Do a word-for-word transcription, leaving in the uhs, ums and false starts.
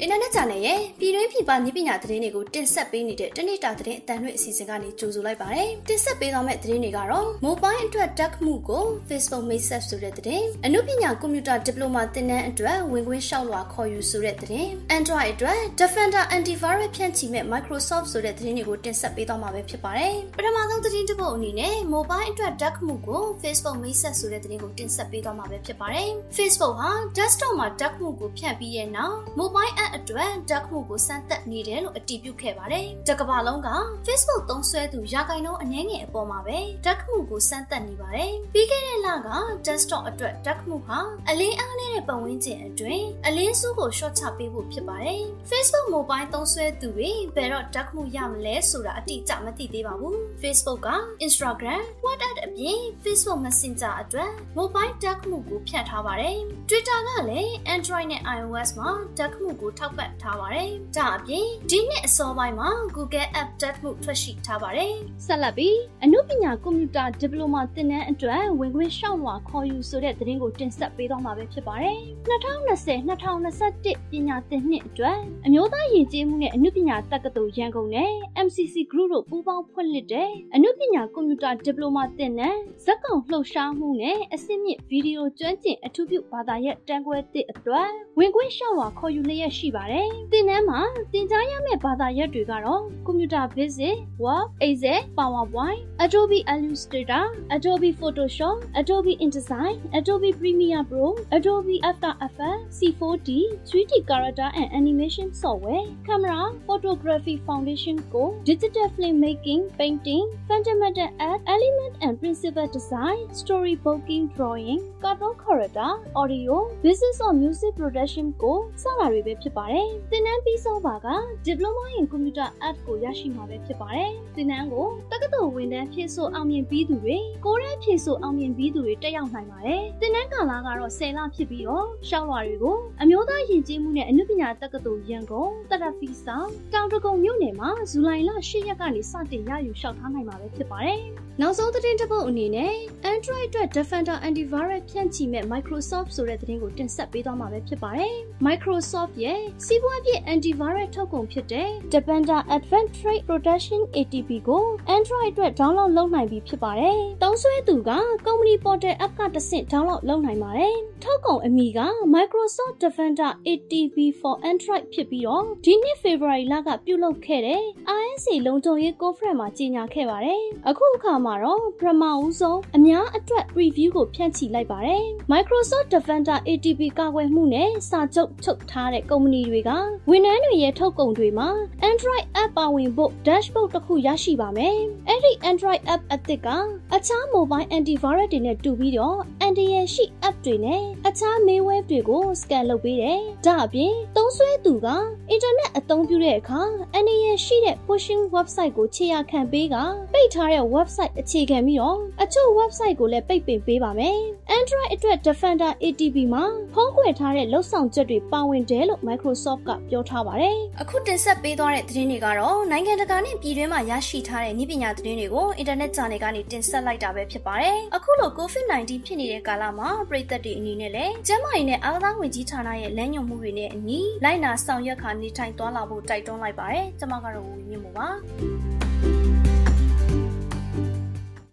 Internet channel ရဲ့ပြည်တွင်းပြည်ပနည်းပညာသတင်းတွေကိုတင်ဆက်ပေးနေတဲ့တနေ့တာသတင်းအတန်လွှင့်အစီအစဉ်ကနေကြိုဆိုလိုက်ပါတယ်။တင်ဆက်ပေးသွားမယ့်သတင်းတွေကတော့ Mobile အတွက် Duck မှုကို Facebook မိတ်ဆက်ဆိုတဲ့သတင်း။အနုပညာကွန်ပျူတာဒီပလိုမာသင်တန်းအတွက်ဝင်ခွင့်လျှောက်လွှာခေါ်ယူဆိုတဲ့သတင်း။ Android အတွက် Defender Antivirus ဖြန့်ချိမဲ့ Microsoft ဆိုတဲ့သတင်းတွေကိုတင်ဆက်ပေးသွားမှာပဲဖြစ်ပါတယ်။ပထမဆုံးသတင်းတစ်ပုဒ်အနေနဲ့ Mobile အတွက် Duck မှုကို Facebook မိတ်ဆက်ဆိုတဲ့သတင်းကိုတင်ဆက်ပေးသွားမှာပဲဖြစ်ပါတယ်။ Facebook ဟာ desktop မှာ Duck မှုကိုဖြန့်ပြီးရဲ့နောက် Mobile app အတွက် Duck မှုကိုစမ်းသပ်နေတယ်လို့အတည်ပြုခဲ့ပါတယ်။တကမ္ဘာလုံးက Facebook သုံးစွဲသူရာခိုင်နှုန်းအနည်းငယ်အပေါ်မှာပဲ Duck မှုကိုစမ်းသပ်နေပါတယ်။ပြီးခဲ့တဲ့လက desktop အတွက် Duck မှုဟာအလင်းအားနည်းတဲ့ပတ်ဝန်းကျင်အတွင်းအလင်းစုကို short ချပေးဖို့ဖြစ်ပါတယ်။ Facebook Mobile သုံးစွဲသူတွေဘယ်တော့ Duck မှုရမလဲဆိုတာအတိအကျမသိသေးပါဘူး။ Facebook က Instagram, WhatsApp အပြင် Facebook Messenger အတွက် Mobile Duck မှုကိုဖြန့်ထားပါတယ်။ Twitter ကလည်း Android နဲ့ iOS မှာ Duck မှုကိုထောက်ပံ့ထားပါတယ်။ဒါအပြင်ဒီနှစ်အစောပိုင်းမှာ Google App Duck မှုထွက်ရှိထားပါတယ်။ဆက်လက်ပြီးအနုပညာကွန်ပျူတာဒီပလိုမာသင်တန်းအတွက်ဝင်ခွင့်လျှောက်လွှာခေါ်ယူဆိုတဲ့သတင်းကိုတင်ဆက်ပေးသွားမှာပဲဖြစ်ပါတယ်။၂၀၂၀-၂၀၂၁ပညာသင်နှစ်အတွက်အမျိုးသားယဉ်ကျေးမှုနဲ့အနုပညာတက္ကသိုလ်ရန်ကုန်နဲ့ M C C Group တို့ပူးပေါင်းဖွင့်လှစ်တဲ့အနုပညာကွန်ပျူတာဒီပလိုမာသင်တန်းဇာတ်ကောင်လှုပ်ရှားမှုနဲ့အဆင့်မြင့်ဗီဒီယိုကျွမ်းကျင်အထူးပြုဘာသာရပ်တန်းခွဲသစ်အတွက်ဝင်ခွင့်လျှောက်လွှာခေါ်ယူလျက်ရှိပါတယ်။သင်တန်းမှာသင်ကြားရမယ့်ဘာသာရပ်တွေကတော့ Computer Basic, Word, Excel, PowerPoint, Adobe Illustrator, Adobe Photoshop, Adobe InDesign, Adobe Premiere Pro, Adobe After Effects, C four D, three D Character and Animation Software, Camera, Photography Foundation Course, Digital Filmmaking, Painting, Fundamental Art, Element and Principal Design, Storyboarding, Drawing, Cartoon Character, Audio, Business or Music Production Course စတာတွေပဲဖြစ်ပါတယ်။သင်တန်းပြီးဆုံးပါက Diploma in Computer Art ကိုရရှိမှာပဲဖြစ်ပါတယ်။သင်တန်းကိုတက္ကသိုလ်ဝင်တန်းဖြည့်ဆို့အောင်မြင်ပြီးသူတွေကိုယ်တိုင်ဖြည့်ဆို့အောင်မြင်ပြီးသူတွေတက်ရောက်နိုင်ပါတယ်။သင်တန်းကာလကတော့ဆယ်လဖြစ်ပြီးတော့ရှောက်လွှာတွေကိုအမျိုးသားယဉ်ကျေးမှုနဲ့အနုပညာတက္ကသိုလ်ရန်ကုန်တရဖီဆောင်တောင်တကုံမြို့နယ်မှာဇူလိုင်လ၈ရက်ကနေစတင်ရယူလျှောက်ထားနိုင်မှာပဲဖြစ်ပါတယ်။နောက်ဆုံးသတင်းတစ်ပုဒ်အနေနဲ့ Android အတွက် Defender Antivirus ဖြန့်ချိမဲ့ Microsoft ဆိုတဲ့သတင်းကိုတင်ဆက်ပေးသွားမှာပဲဖြစ်ပါတယ်။ Microsoft ရဲ့စီးပွားဖြစ် Antivirus ထုတ်ကုန်ဖြစ်တဲ့ Defender Advanced Threat Protection A T P ကို Android အတွက် download လုပ်နိုင်ပြီဖြစ်ပါတယ်။သုံးစွဲသူက Company Portal App ကတဆင့် download လုပ်နိုင်ပါတယ်။ထုတ်ကုန်အမည်က Microsoft Defender A T P for Android ဖြစ်ပြီးတော့ဒီနှစ် February လကပြုလုပ်ခဲ့တဲ့ R S A လုံခြုံရေး Conference မှာကြေညာခဲ့ပါတယ်။အခုအခါမှာတော့ပထမဦးဆုံးအများအတွက် review ကိုဖြန့်ချိလိုက်ပါတယ်။ Microsoft Defender A T P ကာကွယ်မှုနဲ့စာချုပ်ချုပ်ထားတဲ့ကုမ္ပဏီတွေကဝန်ထမ်းတွေရဲ့ထုတ်ကုန်တွေမှာ Android app ပါဝင်ဖို့ dashboard တစ်ခုရရှိပါမယ်။အဲ့ဒီ Android app အသစ်ကအခြား mobile antivirus တွေနဲ့တူပြီးတော့ အန္တရာယ်ရှိ app တွေနဲ့အခြား malware တွေကို scan လုပ်ပေးတယ်။ဒါအပြင်သုံးစွဲသူက internet အသုံးပြုတဲ့အခါအန္တရာယ်ရှိတဲ့ phishing website ကိုခြေရာခံပေးကပိတ်ထားတဲ့ website အခြေခံပြီးတော့အချို့ website ကိုလည်းပိတ်ပင်ပေးပါမယ်။ Android အတွက် Defender A T P မှာဖုံးကွယ်ထားတဲ့လုပ်ဆောင်ချက်တွေပါဝင်တယ်လို့ Microsoft ကပြောထားပါတယ်။အခုတင်ဆက်ပေးသွားတဲ့သတင်းတွေကတော့နိုင်ငံတကာနဲ့ပြည်တွင်းမှာရရှိထားတဲ့နည်းပညာသတင်းတွေကို Internet Channel ကနေတင်ဆက်လိုက်တာပဲဖြစ်ပါတယ်။အခုလို COVID nineteen ဖြစ်နေတဲ့ကာလမှာပြည်သက်တွေအနေနဲ့လည်းကျန်းမာရေးနဲ့အားကစားဝန်ကြီးဌာနရဲ့လမ်းညွှန်မှုတွေနဲ့အညီလိုက်နာဆောင်ရွက်ခါနေထိုင်သွားလာဖို့တိုက်တွန်းလိုက်ပါတယ်။ကျွန်မကတော့ဝီမြင့်မို့ပါ။